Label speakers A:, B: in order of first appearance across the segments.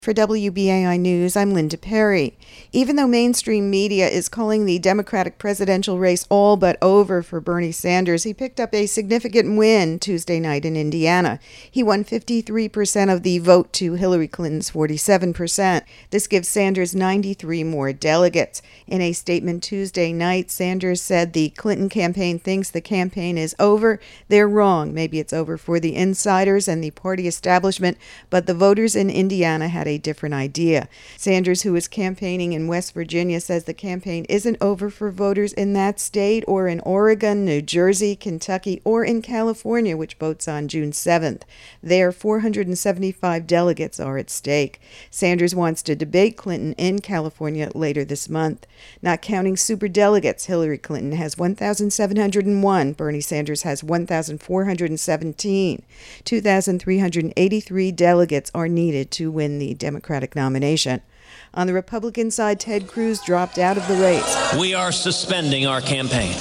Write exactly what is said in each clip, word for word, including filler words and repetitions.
A: For W B A I News, I'm Linda Perry. Even though mainstream media is calling the Democratic presidential race all but over for Bernie Sanders, he picked up a significant win Tuesday night in Indiana. He won fifty-three percent of the vote to Hillary Clinton's forty-seven percent. This gives Sanders ninety-three more delegates. In a statement Tuesday night, Sanders said the Clinton campaign thinks the campaign is over. They're wrong. Maybe it's over for the insiders and the party establishment, but the voters in Indiana had a different idea. Sanders, who is campaigning in West Virginia, says the campaign isn't over for voters in that state or in Oregon, New Jersey, Kentucky, or in California, which votes on June seventh. There, four hundred seventy-five delegates are at stake. Sanders wants to debate Clinton in California later this month. Not counting superdelegates, Hillary Clinton has one thousand seven hundred one. Bernie Sanders has one thousand four hundred seventeen. two thousand three hundred eighty-three delegates are needed to win the Democratic nomination. On the Republican side, Ted Cruz dropped out of the race.
B: We are suspending our campaign.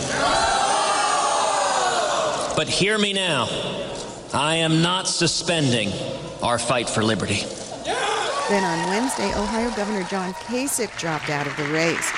B: But hear me now. I am not suspending our fight for liberty.
A: Then on Wednesday, Ohio Governor John Kasich dropped out of the race.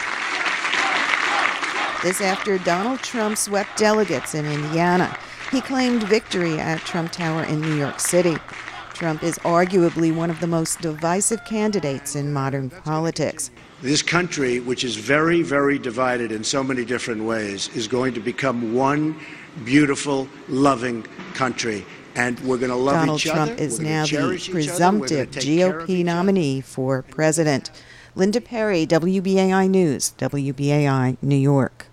A: This after Donald Trump swept delegates in Indiana. He claimed victory at Trump Tower in New York City. Trump is arguably one of the most divisive candidates in modern politics.
C: This country, which is very, very divided in so many different ways, is going to become one beautiful, loving country. And we're going to love
A: Donald
C: each other.
A: Donald Trump is now the presumptive G O P nominee for president. Linda Perry, W B A I News, W B A I, New York.